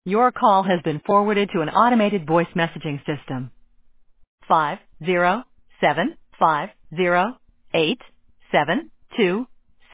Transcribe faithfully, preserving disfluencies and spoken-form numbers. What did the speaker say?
Your call has been forwarded to an automated voice messaging system. Five zero seven five zero eight seven two